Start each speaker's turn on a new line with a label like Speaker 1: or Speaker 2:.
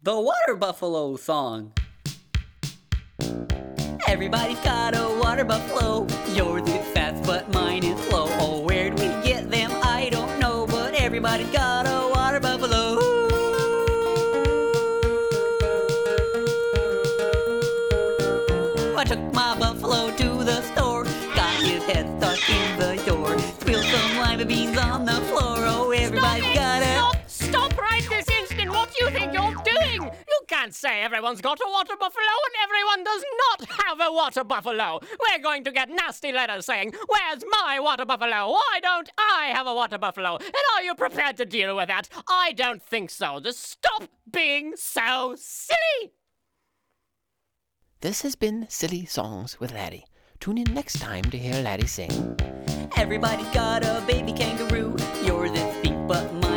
Speaker 1: The Water Buffalo song. Everybody's got a water buffalo. Yours is fast, but mine is slow. Oh, where'd we get them? I don't know, but everybody's got a water buffalo. I took my buffalo to the store. Got his head stuck in the door. Spilled some lima beans on the floor. Oh, everybody's got a...
Speaker 2: Stop right this instant! What do you think you're doing? You can't say everyone's got a water buffalo and everyone does not have a water buffalo. We're going to get nasty letters saying, "Where's my water buffalo? Why don't I have a water buffalo?" And are you prepared to deal with that? I don't think so. Just stop being so silly!
Speaker 3: This has been Silly Songs with Laddie. Tune in next time to hear Laddie sing.
Speaker 1: Everybody's got a baby kangaroo. Yours is pink, but mine